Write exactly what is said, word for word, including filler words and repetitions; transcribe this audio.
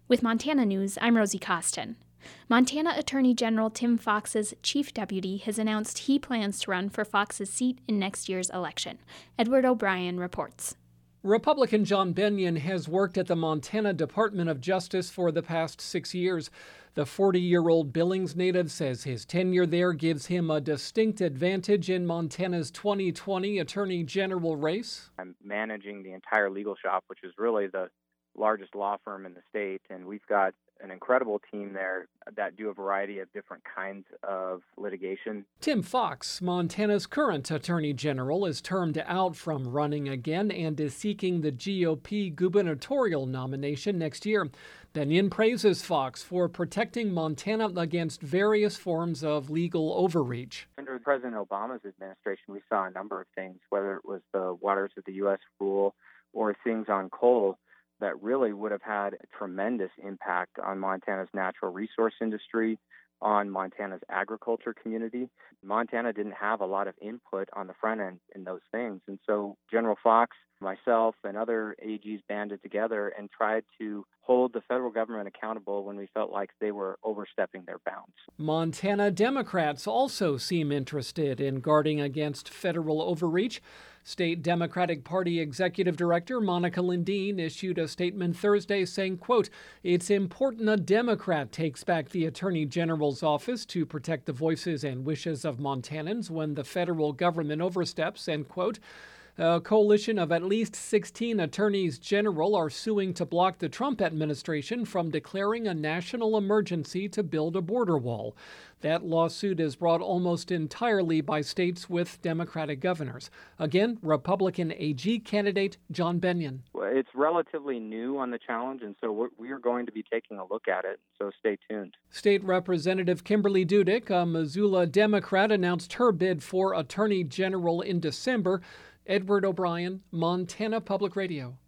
With Montana News, I'm Rosie Costin. Montana Attorney General Tim Fox's chief deputy has announced he plans to run for Fox's seat in next year's election. Edward O'Brien reports. Republican John Bennion has worked at the Montana Department of Justice for the past six years. The forty-year-old Billings native says his tenure there gives him a distinct advantage in Montana's twenty twenty Attorney General race. I'm managing the entire legal shop, which is really the largest law firm in the state, and we've got an incredible team there that do a variety of different kinds of litigation. Tim Fox, Montana's current Attorney General, is termed out from running again and is seeking the G O P gubernatorial nomination next year. Bennion praises Fox for protecting Montana against various forms of legal overreach. Under President Obama's administration, we saw a number of things, whether it was the Waters of the U S rule or things on coal, that really would have had a tremendous impact on Montana's natural resource industry, on Montana's agriculture community. Montana didn't have a lot of input on the front end in those things. And so General Fox, myself, and other A Gs banded together and tried to hold the federal government accountable when we felt like they were overstepping their bounds. Montana Democrats also seem interested in guarding against federal overreach. State Democratic Party Executive Director Monica Lindeen issued a statement Thursday saying, quote, "It's important a Democrat takes back the Attorney General's office to protect the voices and wishes of Montanans when the federal government oversteps," end quote. A coalition of at least sixteen attorneys general are suing to block the Trump administration from declaring a national emergency to build a border wall. That lawsuit is brought almost entirely by states with Democratic governors. Again, Republican A G candidate John Bennion. It's relatively new on the challenge, and so we are going to be taking a look at it, so stay tuned. State Representative Kimberly Dudick, a Missoula Democrat, announced her bid for Attorney General in December. Edward O'Brien, Montana Public Radio.